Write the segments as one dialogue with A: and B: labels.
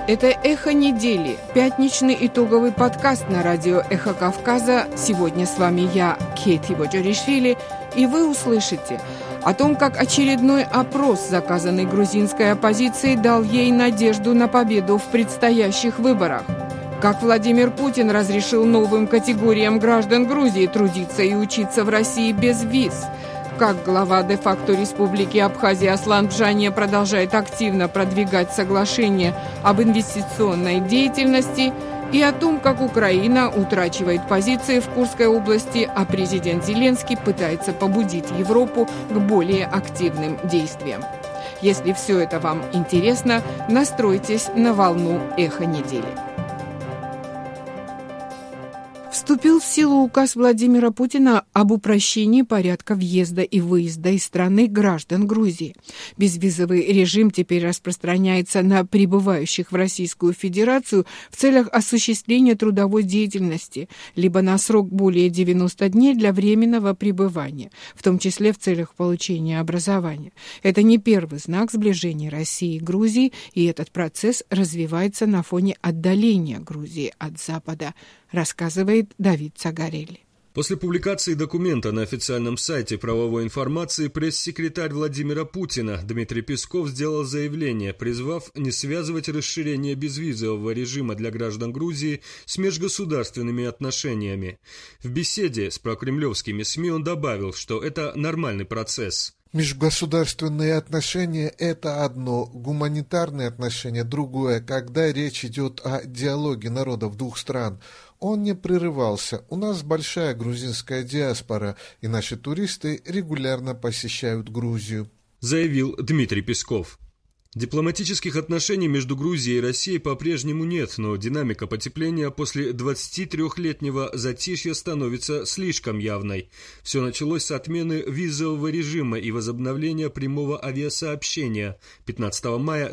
A: Это «Эхо недели», пятничный итоговый подкаст на радио «Эхо Кавказа». Сегодня с вами я, Кейти Боджоришвили, и вы услышите о том, как очередной опрос, заказанный грузинской оппозицией, дал ей надежду на победу в предстоящих выборах, как Владимир Путин разрешил новым категориям граждан Грузии трудиться и учиться в России без виз, как глава де-факто Республики Абхазия Аслан Бжания продолжает активно продвигать соглашение об инвестиционной деятельности, и о том, как Украина утрачивает позиции в Курской области, а президент Зеленский пытается побудить Европу к более активным действиям. Если все это вам интересно, настройтесь на волну «Эхо недели». Вступил в силу указ Владимира Путина об упрощении порядка въезда и выезда из страны граждан Грузии. Безвизовый режим теперь распространяется на прибывающих в Российскую Федерацию в целях осуществления трудовой деятельности, либо на срок более 90 дней для временного пребывания, в том числе в целях получения образования. Это не первый знак сближения России и Грузии, и этот процесс развивается на фоне отдаления Грузии от Запада, рассказывает Давид Цагарелли.
B: После публикации документа на официальном сайте правовой информации пресс-секретарь Владимира Путина Дмитрий Песков сделал заявление, призвав не связывать расширение безвизового режима для граждан Грузии с межгосударственными отношениями. В беседе с прокремлевскими СМИ он добавил, что это нормальный процесс.
C: Межгосударственные отношения – это одно, гуманитарные отношения – другое, когда речь идет о диалоге народов двух стран. Он не прерывался. У нас большая грузинская диаспора, и наши туристы регулярно посещают Грузию,
B: заявил Дмитрий Песков. Дипломатических отношений между Грузией и Россией по-прежнему нет, но динамика потепления после 23-летнего затишья становится слишком явной. Все началось с отмены визового режима и возобновления прямого авиасообщения 15 мая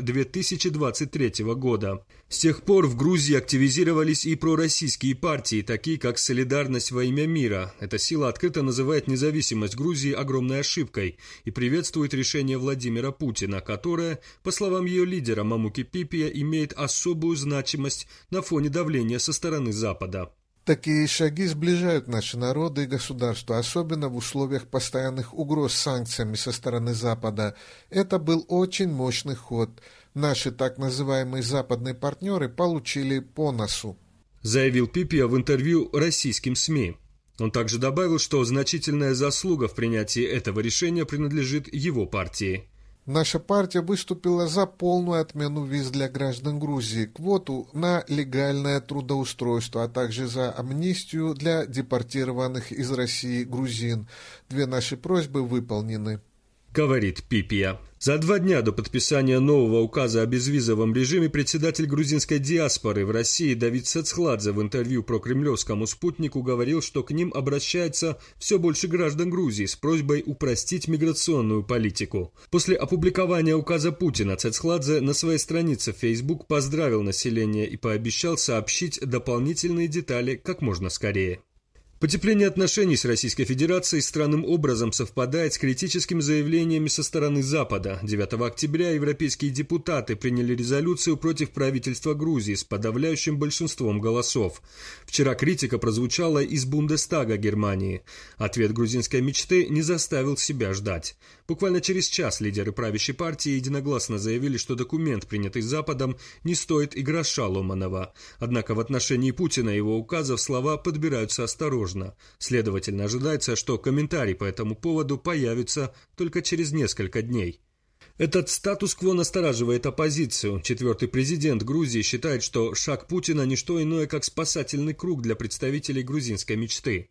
B: 2023 года. С тех пор в Грузии активизировались и пророссийские партии, такие как «Солидарность во имя мира». Эта сила открыто называет независимость Грузии огромной ошибкой и приветствует решение Владимира Путина, которое, по словам ее лидера Мамуки Пипия, имеет особую значимость на фоне давления со стороны Запада.
C: Такие шаги сближают наши народы и государства, особенно в условиях постоянных угроз санкциями со стороны Запада. Это был очень мощный ход. Наши так называемые западные партнеры получили по носу,
B: заявил Пипия в интервью российским СМИ. Он также добавил, что значительная заслуга в принятии этого решения принадлежит его партии.
C: Наша партия выступила за полную отмену виз для граждан Грузии, квоту на легальное трудоустройство, а также за амнистию для депортированных из России грузин. Две наши просьбы выполнены,
B: говорит Пипия. За 2 дня до подписания нового указа о безвизовом режиме председатель грузинской диаспоры в России Давид Сецхладзе в интервью прокремлевскому спутнику говорил, что к ним обращается все больше граждан Грузии с просьбой упростить миграционную политику. После опубликования указа Путина Сецхладзе на своей странице в Facebook поздравил население и пообещал сообщить дополнительные детали как можно скорее. Потепление отношений с Российской Федерацией странным образом совпадает с критическими заявлениями со стороны Запада. 9 октября европейские депутаты приняли резолюцию против правительства Грузии с подавляющим большинством голосов. Вчера критика прозвучала из Бундестага Германии. Ответ грузинской мечты не заставил себя ждать. Буквально через час лидеры правящей партии единогласно заявили, что документ, принятый Западом, не стоит и гроша ломаного. Однако в отношении Путина и его указов слова подбираются осторожно. Следовательно, ожидается, что комментарии по этому поводу появятся только через несколько дней. Этот статус-кво настораживает оппозицию. 4-й президент Грузии считает, что шаг Путина – не что иное, как спасательный круг для представителей грузинской мечты.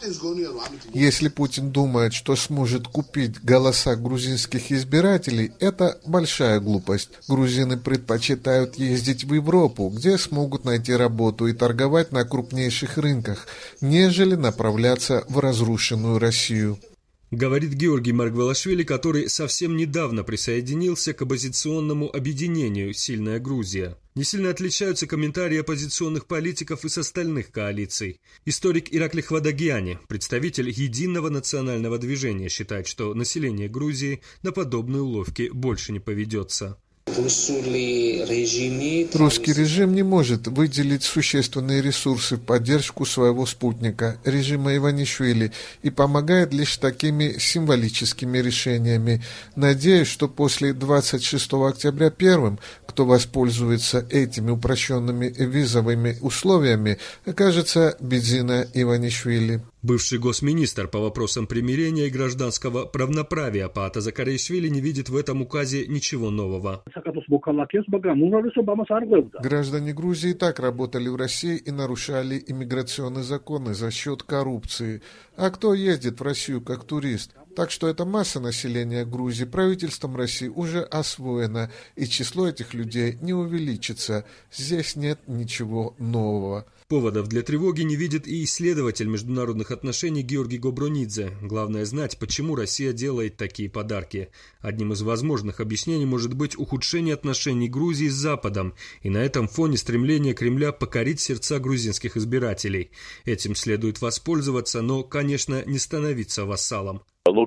C: Если Путин думает, что сможет купить голоса грузинских избирателей, это большая глупость. Грузины предпочитают ездить в Европу, где смогут найти работу и торговать на крупнейших рынках, нежели направляться в разрушенную Россию,
B: говорит Георгий Маргвелашвили, который совсем недавно присоединился к оппозиционному объединению «Сильная Грузия». Не сильно отличаются комментарии оппозиционных политиков из остальных коалиций. Историк Ираклий Хвадагиани, представитель Единого национального движения, считает, что население Грузии на подобные уловки больше не поведется.
C: Русский режим не может выделить существенные ресурсы в поддержку своего спутника, режима Иванишвили, и помогает лишь такими символическими решениями. Надеюсь, что после 26 октября первым, кто воспользуется этими упрощенными визовыми условиями, окажется Бидзина Иванишвили.
B: Бывший госминистр по вопросам примирения и гражданского равноправия Паата Закаришвили не видит в этом указе ничего нового.
C: Граждане Грузии и так работали в России и нарушали иммиграционные законы за счет коррупции. А кто ездит в Россию как турист? Так что эта масса населения Грузии правительством России уже освоена, и число этих людей не увеличится. Здесь нет ничего нового.
B: Поводов для тревоги не видит и исследователь международных отношений Георгий Гобронидзе. Главное знать, почему Россия делает такие подарки. Одним из возможных объяснений может быть ухудшение отношений Грузии с Западом, и на этом фоне стремление Кремля покорить сердца грузинских избирателей. Этим следует воспользоваться, но, конечно, не становиться вассалом.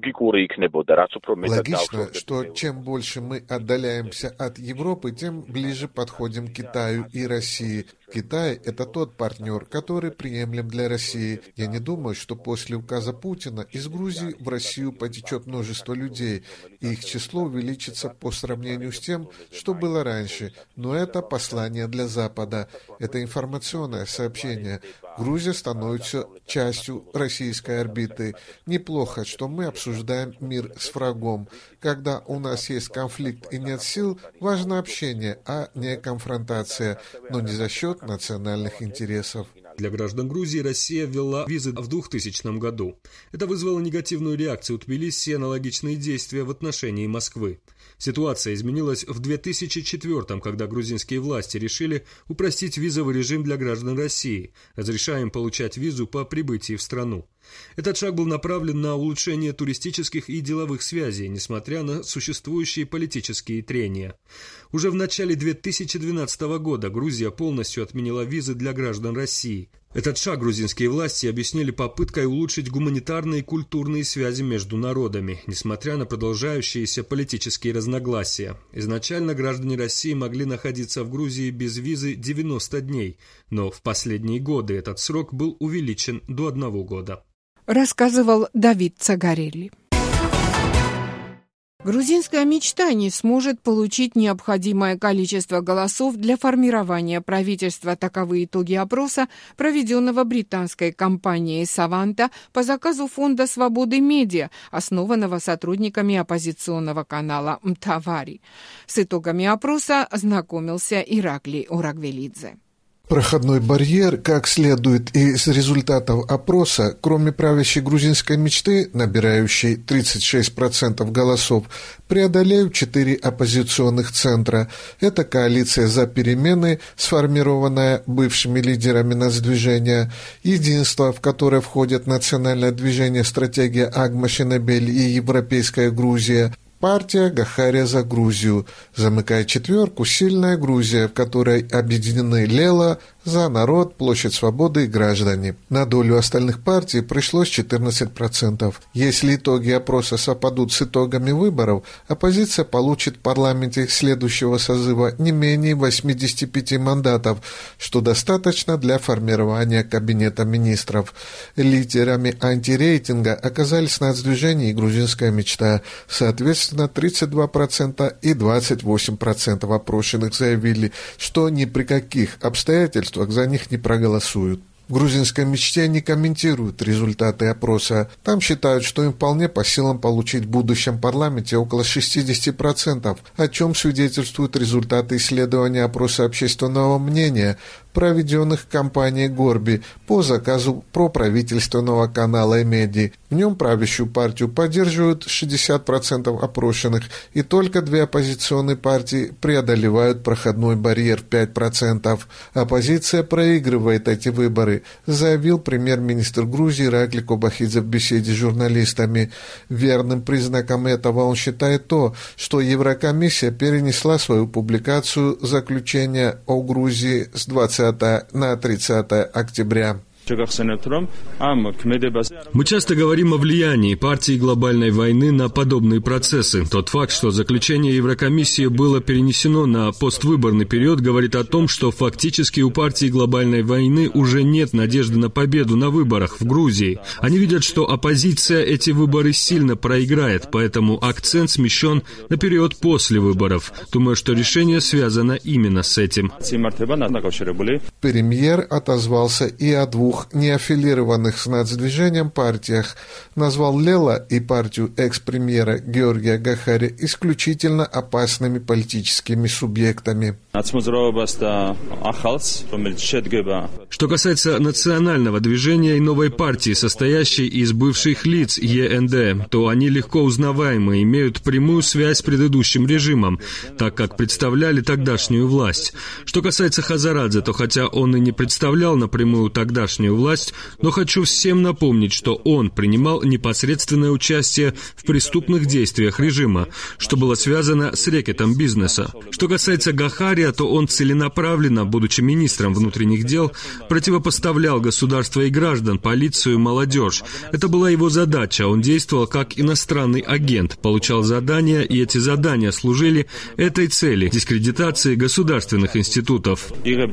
C: Логично, что чем больше мы отдаляемся от Европы, тем ближе подходим к Китаю и России. Китай – это тот партнер, который приемлем для России. Я не думаю, что после указа Путина из Грузии в Россию потечет множество людей, и их число увеличится по сравнению с тем, что было раньше. Но это послание для Запада. Это информационное сообщение. Грузия становится частью российской орбиты. Неплохо, что мы обсуждаем мир с врагом. Когда у нас есть конфликт и нет сил, важно общение, а не конфронтация, но не за счет национальных интересов.
B: Для граждан Грузии Россия ввела визы в 2000 году. Это вызвало негативную реакцию у Тбилиси и аналогичные действия в отношении Москвы. Ситуация изменилась в 2004, когда грузинские власти решили упростить визовый режим для граждан России, разрешая им получать визу по прибытии в страну. Этот шаг был направлен на улучшение туристических и деловых связей, несмотря на существующие политические трения. Уже в начале 2012 года Грузия полностью отменила визы для граждан России. Этот шаг грузинские власти объяснили попыткой улучшить гуманитарные и культурные связи между народами, несмотря на продолжающиеся политические разногласия. Изначально граждане России могли находиться в Грузии без визы 90 дней, но в последние годы этот срок был увеличен до 1 года.
A: Рассказывал Давид Цагарелли. Грузинская мечта не сможет получить необходимое количество голосов для формирования правительства. Таковы итоги опроса, проведенного британской компанией «Саванта» по заказу Фонда свободы медиа, основанного сотрудниками оппозиционного канала «Мтавари». С итогами опроса ознакомился Ираклий Урагвелидзе.
C: Проходной барьер, как следует из результатов опроса, кроме правящей грузинской мечты, набирающей 36% голосов, преодолеют 4 оппозиционных центра. Это коалиция «За перемены», сформированная бывшими лидерами нацдвижения, «Единство», в которое входят национальное движение «Стратегия Агма Шенебель» и «Европейская Грузия», партия «Гахария за Грузию». Замыкает четверку «Сильная Грузия», в которой объединены Лела, «За народ», «Площадь свободы» и «Граждане». На долю остальных партий пришлось 14%. Если итоги опроса совпадут с итогами выборов, оппозиция получит в парламенте следующего созыва не менее 85 мандатов, что достаточно для формирования кабинета министров. Лидерами антирейтинга оказались нацдвижение и грузинская мечта. Соответственно, 32% и 28% опрошенных заявили, что ни при каких обстоятельствах за них не проголосуют. В грузинской мечте не комментируют результаты опроса. Там считают, что им вполне по силам получить в будущем парламенте около 60%, о чем свидетельствуют результаты исследования опроса общественного мнения, проведенных компанией «Горби» по заказу проправительственного канала «Эмеди». В нем правящую партию поддерживают 60% опрошенных, и только 2 оппозиционные партии преодолевают проходной барьер в 5%. Оппозиция проигрывает эти выборы, заявил премьер-министр Грузии Ираклий Кобахидзе в беседе с журналистами. Верным признаком этого он считает то, что Еврокомиссия перенесла свою публикацию заключения о Грузии с 20 на 30 октября.
B: Мы часто говорим о влиянии партии глобальной войны на подобные процессы. Тот факт, что заключение Еврокомиссии было перенесено на поствыборный период, говорит о том, что фактически у партии глобальной войны уже нет надежды на победу на выборах в Грузии. Они видят, что оппозиция эти выборы сильно проиграет, поэтому акцент смещен на период после выборов. Думаю, что решение связано именно с этим.
C: Премьер отозвался и о двух неаффилированных с нацдвижением партиях, назвал Лела и партию экс-премьера Георгия Гахари исключительно опасными политическими субъектами.
B: Что касается национального движения и новой партии, состоящей из бывших лиц ЕНД, то они легко узнаваемы и имеют прямую связь с предыдущим режимом, так как представляли тогдашнюю власть. Что касается Хазарадзе, то хотя он и не представлял напрямую тогдашнюю власть, но хочу всем напомнить, что он принимал непосредственное участие в преступных действиях режима, что было связано с рэкетом бизнеса. Что касается Гахария, то он целенаправленно, будучи министром внутренних дел, противопоставлял государство и граждан, полицию и молодежь. Это была его задача. Он действовал как иностранный агент, получал задания, и эти задания служили этой цели – дискредитации государственных институтов.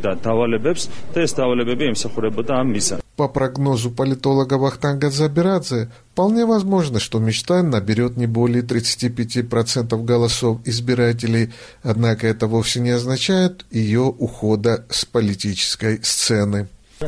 C: По прогнозу политолога Вахтанга Забирадзе, вполне возможно, что Мичтан наберет не более 35% голосов избирателей, однако это вовсе не означает ее ухода с политической сцены.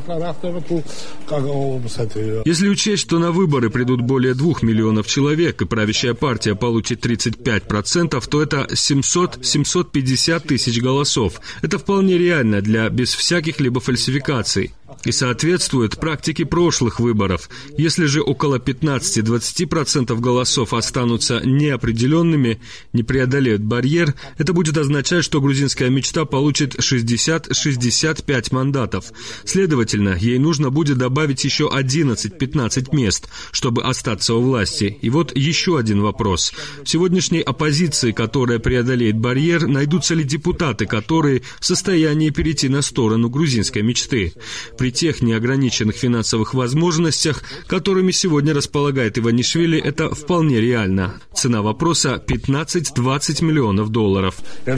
B: Если учесть, что на выборы придут более 2 миллионов человек, и правящая партия получит 35%, то это 700-750 тысяч голосов. Это вполне реально без всяких либо фальсификаций и соответствует практике прошлых выборов. Если же около 15-20% голосов останутся неопределенными, не преодолеют барьер, это будет означать, что грузинская мечта получит 60-65 мандатов. Следовательно, ей нужно будет добавить еще 11-15 мест, чтобы остаться у власти. И вот еще один вопрос. В сегодняшней оппозиции, которая преодолеет барьер, найдутся ли депутаты, которые в состоянии перейти на сторону грузинской мечты? При тех неограниченных финансовых возможностях, которыми сегодня располагает Иванишвили, это вполне реально. Цена вопроса – 15-20 миллионов долларов.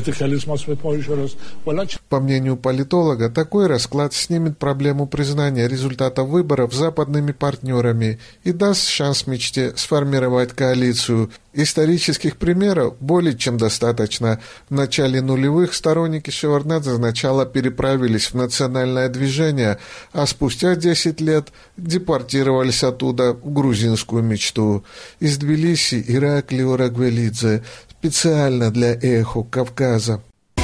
C: По мнению политолога, такой расклад снимет проблему признания результатов выборов западными партнерами и даст шанс мечте сформировать коалицию. Исторических примеров более чем достаточно. В начале нулевых сторонники Шеварднадзе сначала переправились в национальное движение, а спустя 10 лет депортировались оттуда в грузинскую мечту. Из Тбилиси Ираклий Орагвелидзе специально для «Эхо Кавказа».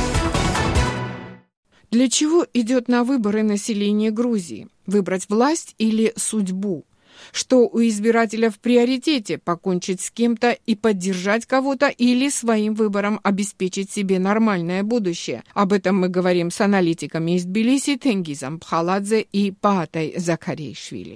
A: Для чего идет на выборы население Грузии? Выбрать власть или судьбу? Что у избирателя в приоритете – покончить с кем-то и поддержать кого-то или своим выбором обеспечить себе нормальное будущее? Об этом мы говорим с аналитиками из Тбилиси Тенгизом Пхаладзе и Паатай Закарейшвили.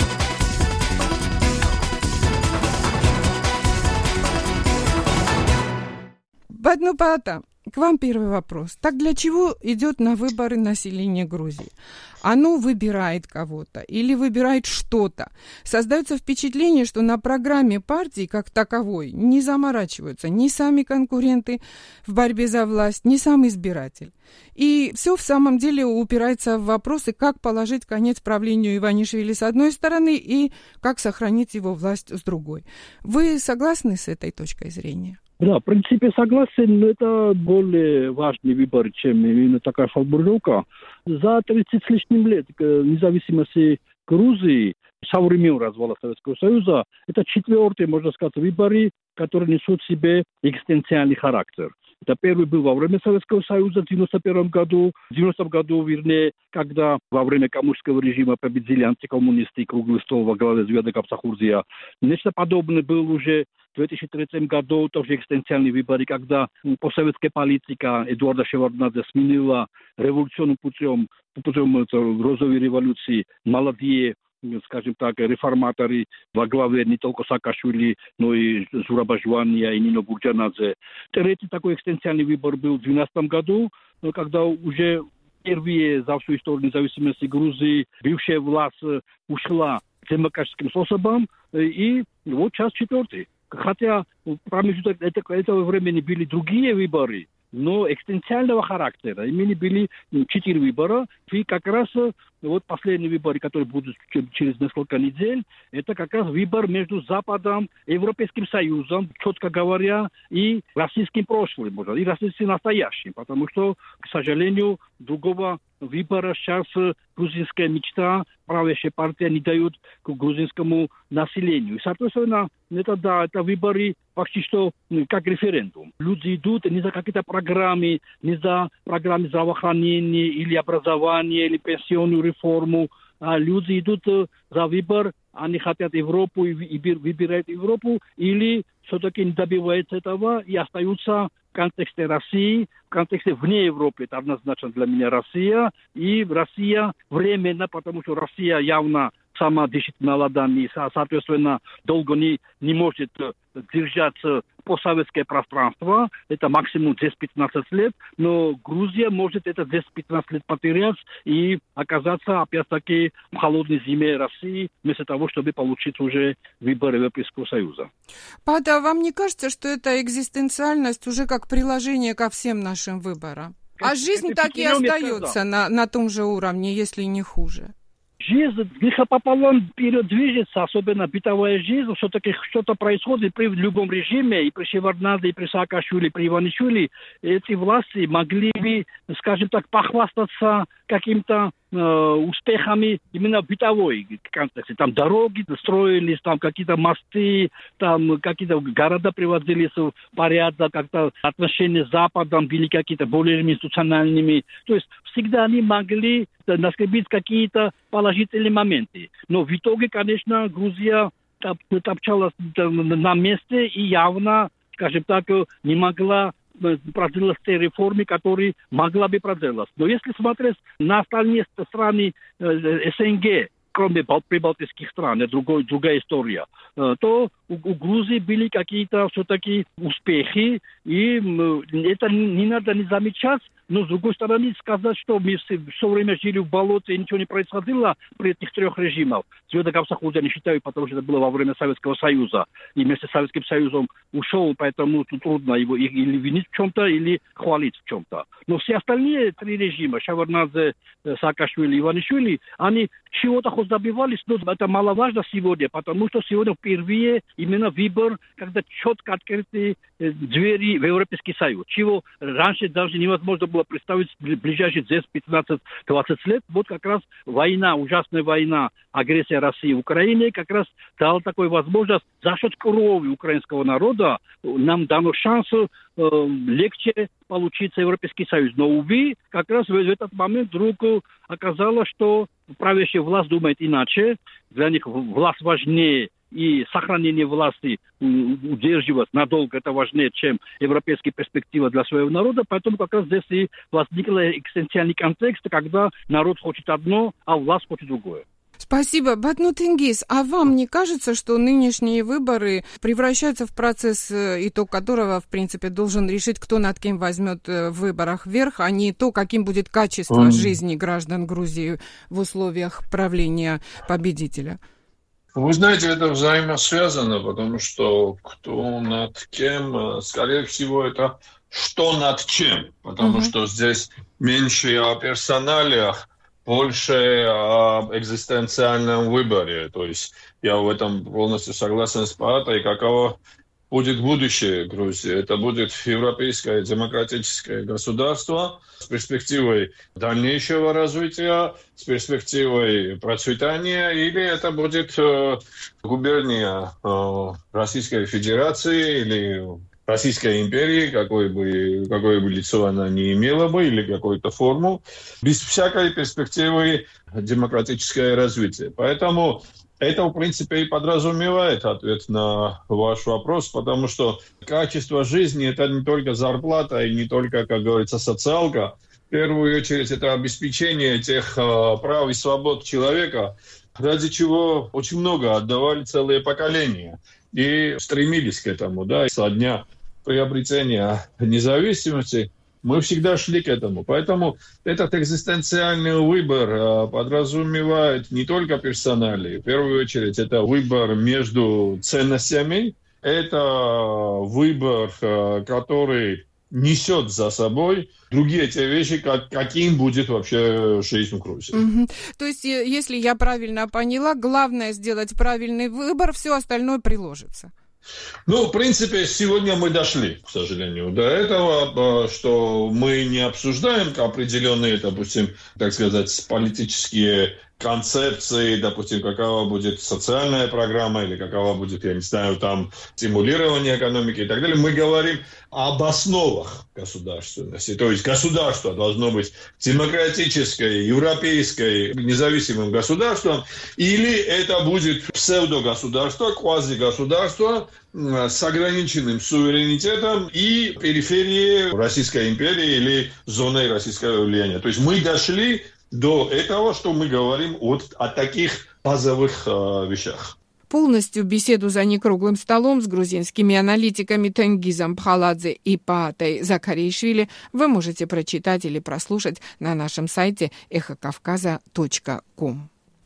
A: Бадну Паата, к вам первый вопрос. Так для чего идет на выборы население Грузии? Оно выбирает кого-то или выбирает что-то. Создается впечатление, что на программе партии как таковой не заморачиваются ни сами конкуренты в борьбе за власть, ни сам избиратель. И все в самом деле упирается в вопросы, как положить конец правлению Иванишвили с одной стороны и как сохранить его власть с другой. Вы согласны с этой точкой зрения?
D: Да, в принципе, согласен, но это более важный выбор, чем именно такая формулировка. За 30 с лишним лет независимости Грузии, со времен развала Советского Союза, это 4-й, можно сказать, выборы, которые несут в себе экзистенциальный характер. Это первый был во время Советского Союза в 91 году, в 90-м году, вернее, когда во время коммунистского режима победили антикоммунисты, круглый стол во главе Зведа Капсахурдия. Нечто подобное было уже в 2003 году, тоже экзистенциальные выборы, когда постсоветская политика Эдуарда Шеварднадзе сменила революционным путем розовой революции, молодые, скажем так, реформаторы во главе не только Саакашвили, но и Зураб-Ажвания и Нино Бурджанадзе. Третий такой экзистенциальный выбор был в 2012 году, когда уже впервые за всю историю независимости Грузии бывшая власть ушла демократическим способом, и вот сейчас четвертый. Хотя в промежуток этого времени были другие выборы, но экзистенциального характера. Именно были 4 выбора, и как раз вот последние выборы, которые будут через несколько недель, это как раз выбор между Западом и Европейским Союзом, четко говоря, и российским прошлым, и российским настоящим, потому что, к сожалению, другого выбора сейчас грузинская мечта, правящая партия не дает к грузинскому населению. И, соответственно, это выборы почти что как референдум. Люди идут не за какие-то программы, не за программы здравоохранения или образования, или пенсионную реформу, а люди идут за выбор, они хотят Европу и выбирают Европу, или все-таки не добиваются этого и остаются в контексте России, в контексте вне Европы. Это однозначно для меня Россия. И Россия временно, потому что Россия явно сама дышит на ладони, соответственно, долго не может держаться постсоветское пространство. Это максимум 10-15 лет. Но Грузия может это 10-15 лет потерять и оказаться опять-таки в холодной зиме России, вместо того, чтобы получить уже выборы Европейского Союза.
A: Пада, вам не кажется, что эта экзистенциальность уже как приложение ко всем нашим выборам? А жизнь так и остается на том же уровне, если не хуже?
D: Жизнь грехопополам вперед движется, особенно бытовая жизнь. Все-таки что-то происходит при любом режиме, и при Шеварднаде, и при Саакашвили, и при Иванишвили. Эти власти могли бы, скажем так, похвастаться каким-то успехами именно в бытовой контексте. Там дороги строились, там какие-то мосты, там какие-то города приводились в порядок, как-то отношения с Западом были какие-то более институциональными. То есть всегда они могли наскребить какие-то положительные моменты. Но в итоге, конечно, Грузия топчалась на месте и явно, скажем так, не могла проделать те реформы, которые могла бы проделать. Но если смотреть на остальные страны СНГ, кроме прибалтийских стран, другая история, то у Грузии были какие-то все-таки успехи, и это не надо не замечать, но с другой стороны сказать, что мы все время жили в болоте и ничего не происходило при этих 3 режимах. Звездогавсахуд я не считаю, потому что это было во время Советского Союза. И вместе с Советским Союзом ушел, поэтому тут трудно его или винить в чем-то, или хвалить в чем-то. Но все остальные 3 режима, Шеварднадзе, Саакашвили, Иванишвили, они чего-то хоть добивались, но это маловажно сегодня, потому что сегодня впервые именно выбор, когда четко открыты двери в Европейский Союз, чего раньше даже невозможно было представить в ближайшие 10, 15, 20 лет. Вот как раз война, ужасная война, агрессия России в Украине, как раз дала такую возможность за счет крови украинского народа нам дано шанс легче получиться Европейский Союз. Но, увы, как раз в этот момент вдруг оказалось, что правящая власть думает иначе. Для них власть важнее, и сохранение власти удерживать надолго это важнее, чем европейская перспектива для своего народа. Поэтому как раз здесь и возникл экзистенциальный контекст, когда народ хочет одно, а власть хочет другое.
A: Спасибо. Батну Тенгиз, а вам не кажется, что нынешние выборы превращаются в процесс, итог которого, в принципе, должен решить, кто над кем возьмет в выборах верх, а не то, каким будет качество жизни граждан Грузии в условиях правления победителя?
E: Вы знаете, это взаимосвязано, потому что кто над кем, скорее всего, это что над чем, потому что здесь меньше о персоналиях, больше о экзистенциальном выборе. То есть я в этом полностью согласен с Паатой, каково будет будущее Грузии. Это будет европейское демократическое государство с перспективой дальнейшего развития, с перспективой процветания, или это будет губерния Российской Федерации или Российской империи, какое бы лицо она ни имела бы, или какую-то форму, без всякой перспективы демократическое развитие. Поэтому это, в принципе, и подразумевает ответ на ваш вопрос, потому что качество жизни – это не только зарплата и не только, как говорится, социалка. В первую очередь, это обеспечение тех прав и свобод человека, ради чего очень много отдавали целые поколения и стремились к этому, да, со дня приобретения независимости. Мы всегда шли к этому. Поэтому этот экзистенциальный выбор подразумевает не только персонали. В первую очередь, это выбор между ценностями. Это выбор, который несет за собой другие те вещи, каким будет вообще жизнь в Грузии.
A: То есть, если я правильно поняла, главное сделать правильный выбор, все остальное приложится.
E: В принципе, сегодня мы дошли, к сожалению, до этого, что мы не обсуждаем определенные, допустим, так сказать, политические концепции, допустим, какова будет социальная программа или какова будет, я не знаю, там, стимулирование экономики и так далее. Мы говорим об основах государственности. То есть государство должно быть демократическое, европейское, независимым государством, или это будет псевдогосударство, квазигосударство с ограниченным суверенитетом и периферией Российской империи или зоной российского влияния. То есть мы дошли до этого, что мы говорим о таких базовых вещах.
A: Полностью беседу за некруглым столом с грузинскими аналитиками Тенгизом Пхаладзе и Паатой Закаришвили вы можете прочитать или прослушать на нашем сайте эхокавказа.ком.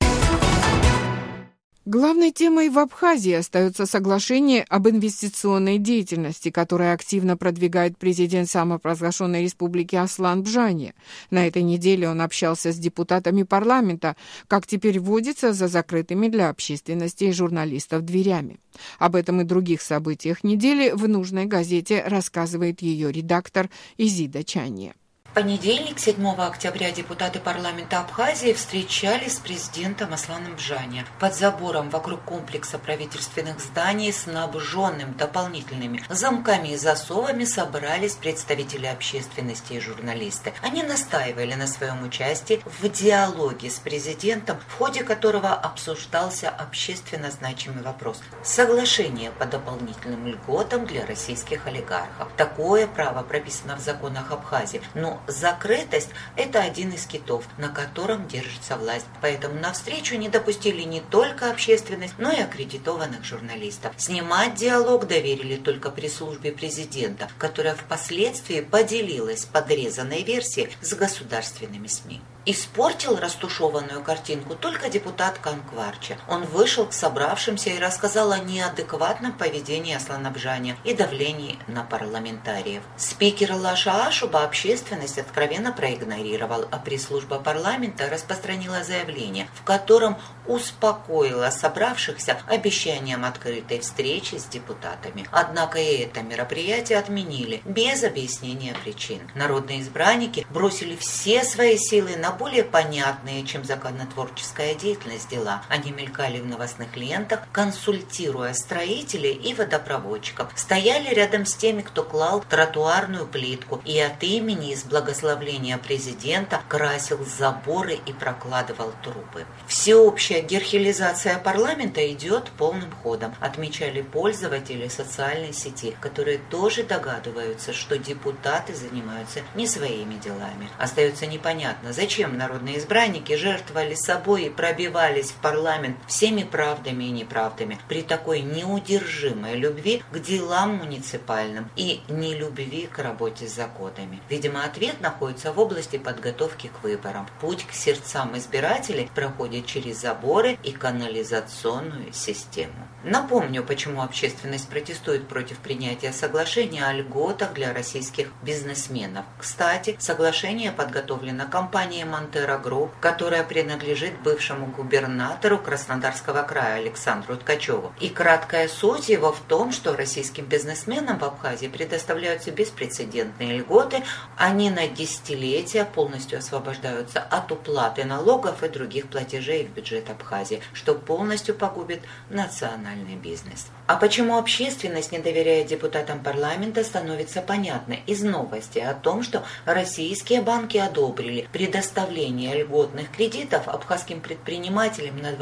A: Главной темой в Абхазии остается соглашение об инвестиционной деятельности, которое активно продвигает президент самопровозглашенной республики Аслан Бжани. На этой неделе он общался с депутатами парламента, как теперь водится, за закрытыми для общественности и журналистов дверями. Об этом и других событиях недели в нужной газете рассказывает ее редактор Изида Чанье.
F: В понедельник, 7 октября, депутаты парламента Абхазии встречались с президентом Асланом Бжани. Под забором вокруг комплекса правительственных зданий, снабженным дополнительными замками и засовами, собрались представители общественности и журналисты. Они настаивали на своем участии в диалоге с президентом, в ходе которого обсуждался общественно значимый вопрос – соглашение по дополнительным льготам для российских олигархов. Такое право прописано в законах Абхазии, но закрытость – это один из китов, на котором держится власть. Поэтому на встречу не допустили не только общественность, но и аккредитованных журналистов. Снимать диалог доверили только пресс-службе президента, которая впоследствии поделилась подрезанной версией с государственными СМИ. Испортил растушеванную картинку только депутат Канкварча. Он вышел к собравшимся и рассказал о неадекватном поведении Аслана Бжани и давлении на парламентариев. Спикер Лаша Ашуба общественность откровенно проигнорировал, а пресс-служба парламента распространила заявление, в котором успокоила собравшихся обещанием открытой встречи с депутатами. Однако и это мероприятие отменили без объяснения причин. Народные избранники бросили все свои силы на более понятные, чем законотворческая деятельность, дела. Они мелькали в новостных лентах, консультируя строителей и водопроводчиков. Стояли рядом с теми, кто клал тротуарную плитку, и от имени и с благословения президента красил заборы и прокладывал трубы. Всеобщая герхелизация парламента идет полным ходом, отмечали пользователи социальной сети, которые тоже догадываются, что депутаты занимаются не своими делами. Остается непонятно, зачем народные избранники жертвовали собой и пробивались в парламент всеми правдами и неправдами при такой неудержимой любви к делам муниципальным и нелюбви к работе с законами. Видимо, ответ находится в области подготовки к выборам. Путь к сердцам избирателей проходит через заборы и канализационную систему. Напомню, почему общественность протестует против принятия соглашения о льготах для российских бизнесменов. Кстати, соглашение подготовлено компанией Монтера Групп, которая принадлежит бывшему губернатору Краснодарского края Александру Ткачеву. И краткая суть его в том, что российским бизнесменам в Абхазии предоставляются беспрецедентные льготы, они на десятилетия полностью освобождаются от уплаты налогов и других платежей в бюджет Абхазии, что полностью погубит национальный бизнес. А почему общественность не доверяет депутатам парламента, становится понятно из новости о том, что российские банки одобрили предоставление льготных кредитов абхазским предпринимателям на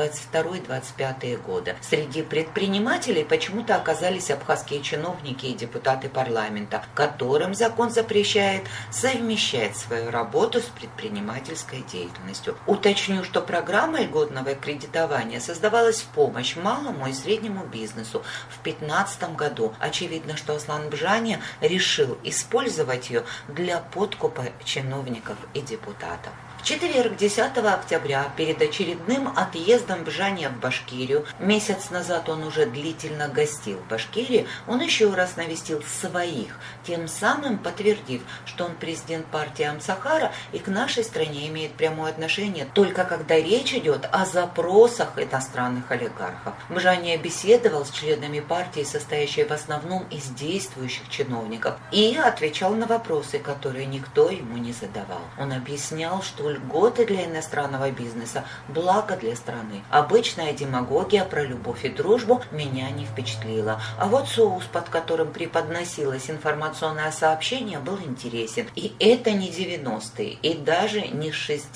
F: 22-25 годы. Среди предпринимателей почему-то оказались абхазские чиновники и депутаты парламента, которым закон запрещает совмещать свою работу с предпринимательской деятельностью. Уточню, что программа льготного кредитования создавалась в помощь малому и среднему среднему бизнесу в 2015 году. Очевидно, что Аслан Бжаня решил использовать ее для подкупа чиновников и депутатов. В четверг, 10 октября, перед очередным отъездом Бжаня в Башкирию, месяц назад он уже длительно гостил в Башкирии, он еще раз навестил своих, тем самым подтвердив, что он президент партии Амсахара и к нашей стране имеет прямое отношение только когда речь идет о запросах иностранных олигархов. Бжаня беседовал с членами партии, состоящей в основном из действующих чиновников, и отвечал на вопросы, которые никто ему не задавал. Он объяснял, что льготы для иностранного бизнеса – благо для страны. Обычная демагогия про любовь и дружбу меня не впечатлила. А вот соус, под которым преподносилось информационное сообщение, был интересен. И это не 90-е, и даже не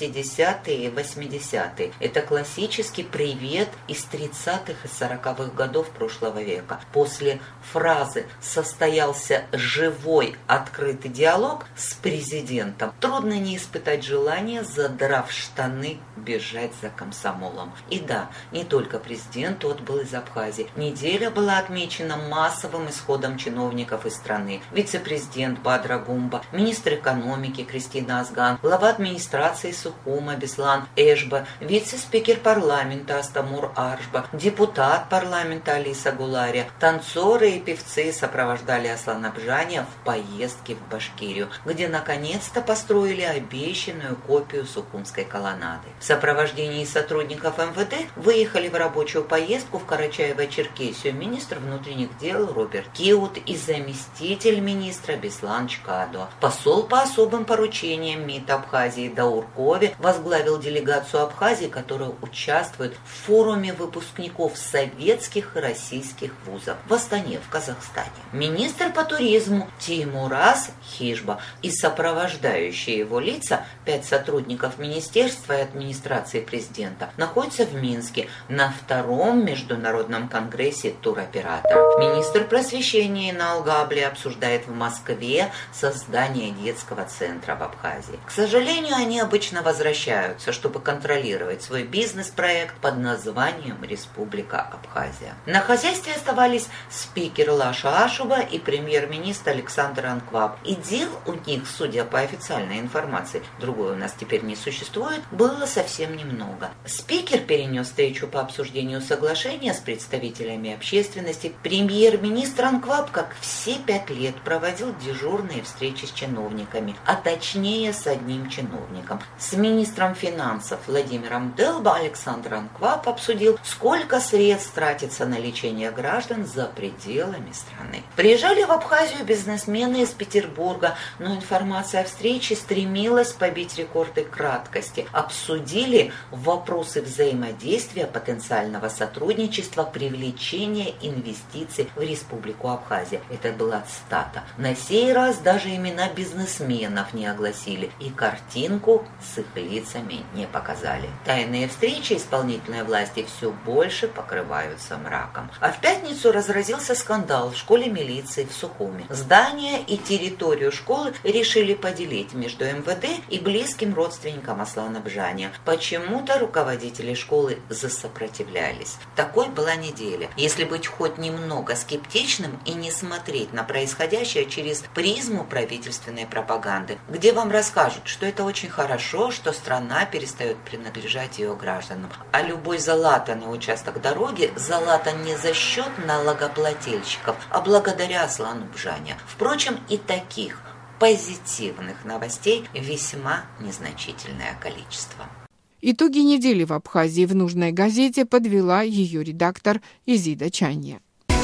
F: 60-е и 80-е. Это классический привет из 30-х и 40-х годов прошлого века. После фразы «состоялся живой открытый диалог» с президентом трудно не испытать желания, задрав штаны, бежать за комсомолом. И да, не только президент отбыл из Абхазии. Неделя была отмечена массовым исходом чиновников из страны. Вице-президент Бадра Гумба, министр экономики Кристина Азган, глава администрации Сухума Беслан Эшба, вице-спикер парламента Астамур Аршба, депутат парламента Алиса Гулария, танцоры и певцы сопровождали Аслана Бжаня в поездке в Башкирию, где наконец-то построили обещанную копию Сухумской колоннады. В сопровождении сотрудников МВД выехали в рабочую поездку в Карачаево-Черкесию министр внутренних дел Роберт Киут и заместитель министра Беслан Чкадо. Посол по особым поручениям МИД Абхазии Даур Кови возглавил делегацию Абхазии, которая участвует в форуме выпускников советских и российских вузов в Астане, в Казахстане. Министр по туризму Тимураз Хижба и сопровождающие его лица, 5 сотрудников министерства и администрации президента, находятся в Минске на 2-м международном конгрессе туроператоров. Министр просвещения Инал Габли обсуждает в Москве создание детского центра в Абхазии. К сожалению, они обычно возвращаются, чтобы контролировать свой бизнес-проект под названием Республика Абхазия. На хозяйстве оставались спикер Лаша Ашуба и премьер-министр Александр Анкваб. И дел у них, судя по официальной информации, другой у нас теперь не существует, было совсем немного. Спикер перенес встречу по обсуждению соглашения с представителями общественности. Премьер-министр Анкваб, как все 5 лет, проводил дежурные встречи с чиновниками, а точнее с одним чиновником. С министром финансов Владимиром Делба Александр Анкваб обсудил, сколько средств тратится на лечение граждан за пределами страны. Приезжали в Абхазию бизнесмены из Петербурга, но информация о встрече стремилась побить рекорды краткости. Обсудили вопросы взаимодействия, потенциального сотрудничества, привлечения инвестиций в Республику Абхазия. Это была цитата. На сей раз даже имена бизнесменов не огласили и картинку с их лицами не показали. Тайные встречи исполнительной власти все больше покрываются мраком. А в пятницу разразился скандал в школе милиции в Сухуме. Здание и территорию школы решили поделить между МВД и близким родственникам Аслана Бжаня. Почему-то руководители школы засопротивлялись. Такой была неделя. Если быть хоть немного скептичным и не смотреть на происходящее через призму правительственной пропаганды, где вам расскажут, что это очень хорошо, что страна перестает принадлежать ее гражданам. А любой залатанный участок дороги залатан не за счет налогоплательщиков, а благодаря Аслану Бжаня. Впрочем, и таких позитивных новостей весьма незначительное количество.
A: Итоги недели в Абхазии в нужной газете подвела ее редактор Изида Чанья.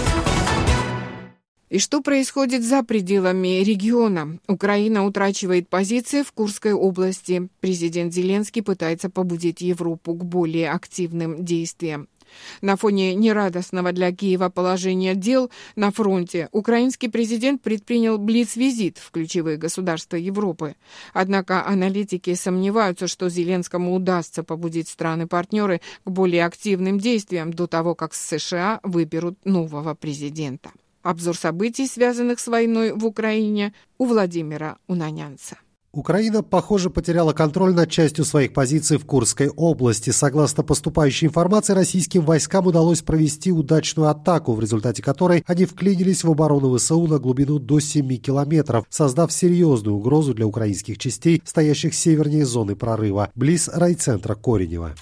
A: И что происходит за пределами региона? Украина утрачивает позиции в Курской области. Президент Зеленский пытается побудить Европу к более активным действиям. На фоне нерадостного для Киева положения дел на фронте украинский президент предпринял блиц-визит в ключевые государства Европы. Однако аналитики сомневаются, что Зеленскому удастся побудить страны-партнеры к более активным действиям до того, как США выберут нового президента. Обзор событий, связанных с войной в Украине, у Владимира Унанянца.
G: Украина, похоже, потеряла контроль над частью своих позиций в Курской области. Согласно поступающей информации, российским войскам удалось провести удачную атаку, в результате которой они вклинились в оборону ВСУ на глубину до 7 километров, создав серьезную угрозу для украинских частей, стоящих севернее зоны прорыва, близ райцентра Коренева.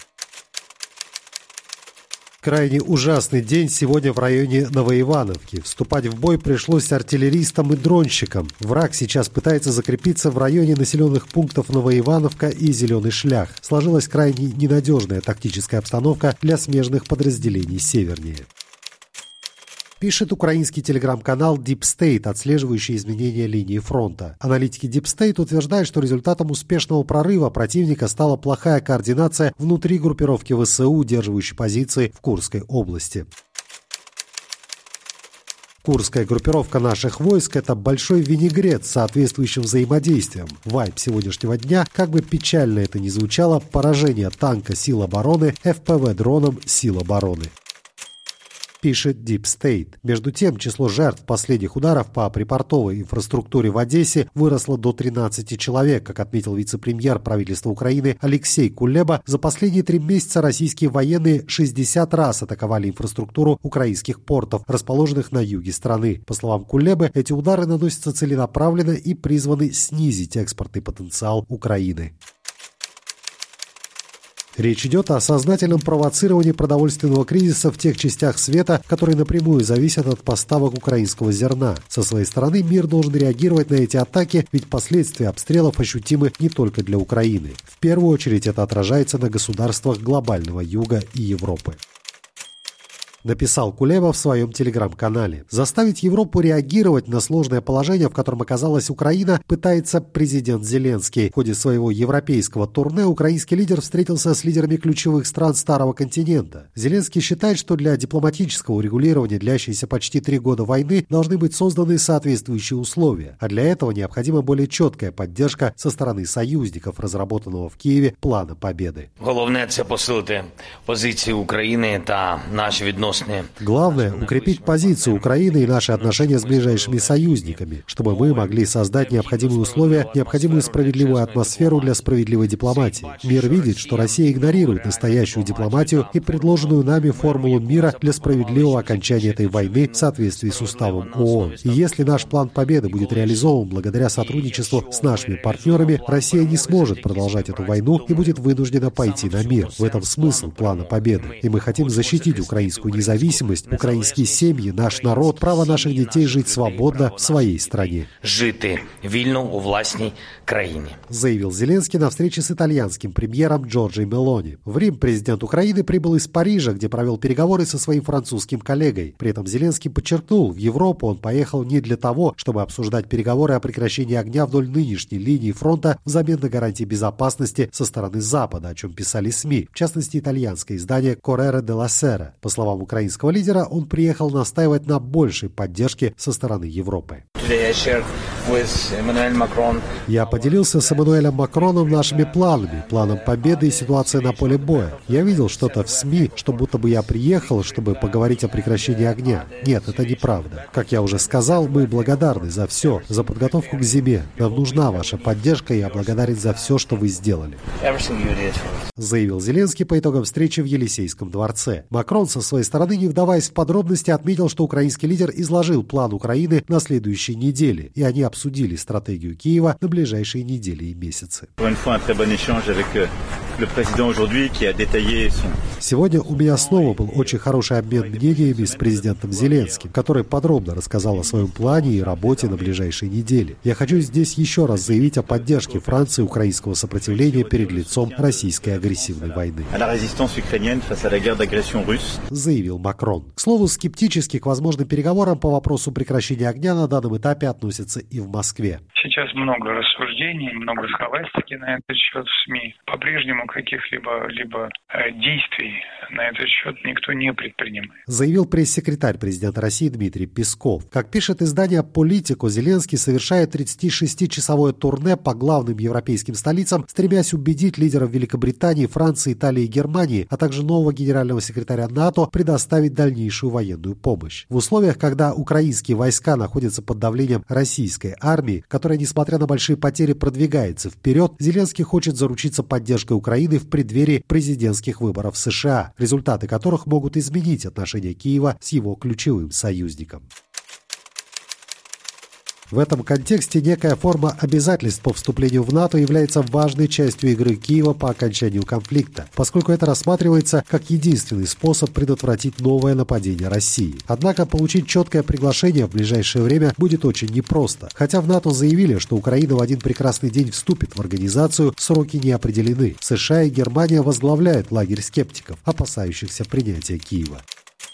G: Крайне ужасный день сегодня в районе Новоивановки. Вступать в бой пришлось артиллеристам и дронщикам. Враг сейчас пытается закрепиться в районе населенных пунктов Новоивановка и Зеленый Шлях. Сложилась крайне ненадежная тактическая обстановка для смежных подразделений севернее. Пишет украинский телеграм-канал Deep State, отслеживающий изменения линии фронта. Аналитики Deep State утверждают, что результатом успешного прорыва противника стала плохая координация внутри группировки ВСУ, удерживающей позиции в Курской области. Курская группировка наших войск – это большой винегрет с соответствующим взаимодействием. Вайб сегодняшнего дня, как бы печально это ни звучало, поражение танка сил обороны, ФПВ дроном сил обороны. Пишет Deep State. Между тем, число жертв последних ударов по припортовой инфраструктуре в Одессе выросло до 13 человек. Как отметил вице-премьер правительства Украины Алексей Кулеба, за последние 3 месяца российские военные 60 раз атаковали инфраструктуру украинских портов, расположенных на юге страны. По словам Кулебы, эти удары наносятся целенаправленно и призваны снизить экспортный потенциал Украины. Речь идет о сознательном провоцировании продовольственного кризиса в тех частях света, которые напрямую зависят от поставок украинского зерна. Со своей стороны мир должен реагировать на эти атаки, ведь последствия обстрелов ощутимы не только для Украины. В первую очередь это отражается на государствах глобального юга и Европы. Написал Кулеба в своем телеграм-канале. Заставить Европу реагировать на сложное положение, в котором оказалась Украина, пытается президент Зеленский. В ходе своего европейского турне украинский лидер встретился с лидерами ключевых стран Старого континента. Зеленский считает, что для дипломатического урегулирования длящейся почти 3 года войны должны быть созданы соответствующие условия, а для этого необходима более четкая поддержка со стороны союзников, разработанного в Киеве плана победы.
H: Главное – це посилити позиції України та наші відносини.
G: Главное – укрепить позицию Украины и наши отношения с ближайшими союзниками, чтобы мы могли создать необходимые условия, необходимую справедливую атмосферу для справедливой дипломатии. Мир видит, что Россия игнорирует настоящую дипломатию и предложенную нами формулу мира для справедливого окончания этой войны в соответствии с уставом ООН. И если наш план победы будет реализован благодаря сотрудничеству с нашими партнерами, Россия не сможет продолжать эту войну и будет вынуждена пойти на мир. В этом смысл плана победы. И мы хотим защитить украинскую независимость, украинские семьи, наш народ, право наших детей жить свободно в своей стране.
H: Жити вільно у власній країні.
G: Заявил Зеленский на встрече с итальянским премьером Джорджией Мелони. В Рим президент Украины прибыл из Парижа, где провел переговоры со своим французским коллегой. При этом Зеленский подчеркнул, в Европу он поехал не для того, чтобы обсуждать переговоры о прекращении огня вдоль нынешней линии фронта взамен на гарантии безопасности со стороны Запада, о чем писали СМИ, в частности итальянское издание Corriere della Sera. По словам украинского лидера, он приехал настаивать на большей поддержке со стороны Европы. Я поделился с Эммануэлем Макроном нашими планами, планом победы и ситуацией на поле боя. Я видел что-то в СМИ, что будто бы я приехал, чтобы поговорить о прекращении огня. Нет, это неправда. Как я уже сказал, мы благодарны за все, за подготовку к зиме. Нам нужна ваша поддержка, и я благодарен за все, что вы сделали. Заявил Зеленский по итогам встречи в Елисейском дворце. Макрон со своей стороны, не вдаваясь в подробности, отметил, что украинский лидер изложил план Украины на следующей неделе, и они обсудили стратегию Киева на ближайшие недели и месяцы. Сегодня у меня снова был очень хороший обмен мнениями с президентом Зеленским, который подробно рассказал о своем плане и работе на ближайшие недели. Я хочу здесь еще раз заявить о поддержке Франции украинского сопротивления перед лицом российской агрессивной войны. Заявил Макрон. К слову, скептически к возможным переговорам по вопросу прекращения огня на данном этапе относятся и в Москве.
I: Сейчас много рассуждений, много схоластики на этот счет в СМИ. По-прежнему каких-либо действий на этот счет никто не предпринимает.
G: Заявил пресс-секретарь президента России Дмитрий Песков. Как пишет издание «Политико», Зеленский совершает 36-часовое турне по главным европейским столицам, стремясь убедить лидеров Великобритании, Франции, Италии и Германии, а также нового генерального секретаря НАТО предоставить дальнейшую военную помощь. В условиях, когда украинские войска находятся под давлением давлением российской армии, которая, несмотря на большие потери, продвигается вперед, Зеленский хочет заручиться поддержкой Украины в преддверии президентских выборов в США, результаты которых могут изменить отношения Киева с его ключевым союзником. В этом контексте некая форма обязательств по вступлению в НАТО является важной частью игры Киева по окончанию конфликта, поскольку это рассматривается как единственный способ предотвратить новое нападение России. Однако получить четкое приглашение в ближайшее время будет очень непросто. Хотя в НАТО заявили, что Украина в один прекрасный день вступит в организацию, сроки не определены. США и Германия возглавляют лагерь скептиков, опасающихся принятия Киева.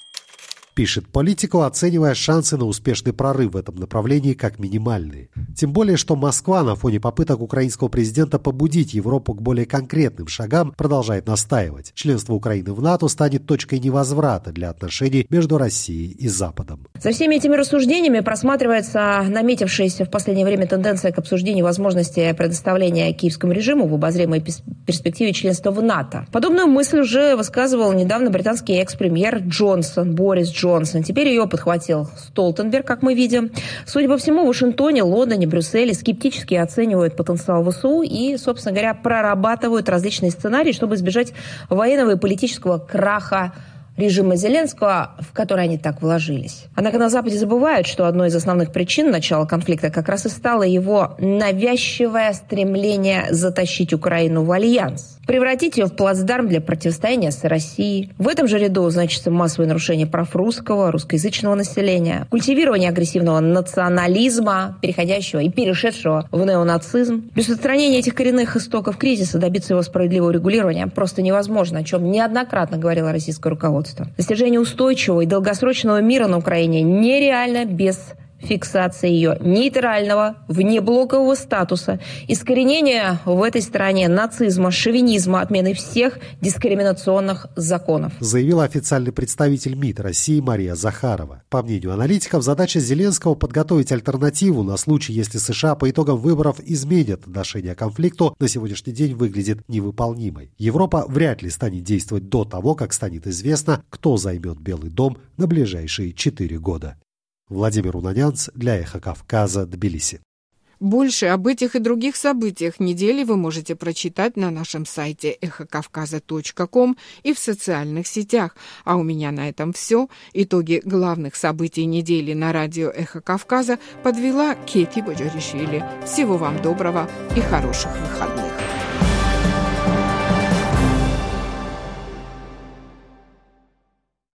G: Пишет Политико, оценивая шансы на успешный прорыв в этом направлении как минимальные. Тем более, что Москва на фоне попыток украинского президента побудить Европу к более конкретным шагам продолжает настаивать. Членство Украины в НАТО станет точкой невозврата для отношений между Россией и Западом.
J: За всеми этими рассуждениями просматривается наметившаяся в последнее время тенденция к обсуждению возможности предоставления киевскому режиму в обозримой перспективе членства в НАТО. Подобную мысль уже высказывал недавно британский экс-премьер Борис Джонсон. Теперь ее подхватил Столтенберг, как мы видим. Судя по всему, в Вашингтоне, Лондоне, Брюсселе скептически оценивают потенциал ВСУ и, собственно говоря, прорабатывают различные сценарии, чтобы избежать военного и политического краха режима Зеленского, в который они так вложились. Однако на Западе забывают, что одной из основных причин начала конфликта как раз и стало его навязчивое стремление затащить Украину в альянс, превратить ее в плацдарм для противостояния с Россией. В этом же ряду значится массовое нарушение прав русскоязычного населения, культивирование агрессивного национализма, переходящего и перешедшего в неонацизм. Без устранения этих коренных истоков кризиса добиться его справедливого регулирования просто невозможно, о чем неоднократно говорило российское руководство. Достижение устойчивого и долгосрочного мира на Украине нереально без фиксации ее нейтрального, внеблокового статуса, искоренения в этой стране нацизма, шовинизма, отмены всех дискриминационных законов.
G: Заявила официальный представитель МИД России Мария Захарова. По мнению аналитиков, задача Зеленского подготовить альтернативу на случай, если США по итогам выборов изменят отношение к конфликту, на сегодняшний день выглядит невыполнимой. Европа вряд ли станет действовать до того, как станет известно, кто займет Белый дом на ближайшие 4 года. Владимир Унанянц для «Эхо Кавказа», Тбилиси.
A: Больше об этих и других событиях недели вы можете прочитать на нашем сайте эхокавказа.ком и в социальных сетях. А у меня на этом все. Итоги главных событий недели на радио «Эхо Кавказа» подвела Кейти Боджоришвили. Всего вам доброго и хороших выходных.